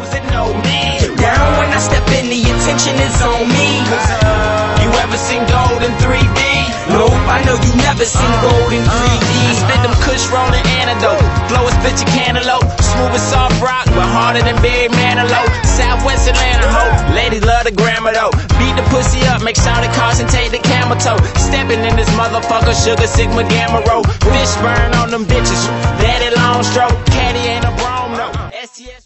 those that know me. Get down when I step in, the attention is on me. You ever seen gold in 3D? Nope, I know you never seen gold in 3D. I spent them kush rolling antidote. Flow is bitch a cantaloupe. Smooth as soft rock, but harder than Barry Manilow. Southwest Atlanta hoe, ladies love the grammar though. Beat the pussy up, make sure the caution take the camel toe. Stepping in this motherfucker, sugar sigma gamma roll. Fish burn on them bitches, daddy long stroke. Caddy ain't a bro, no. STS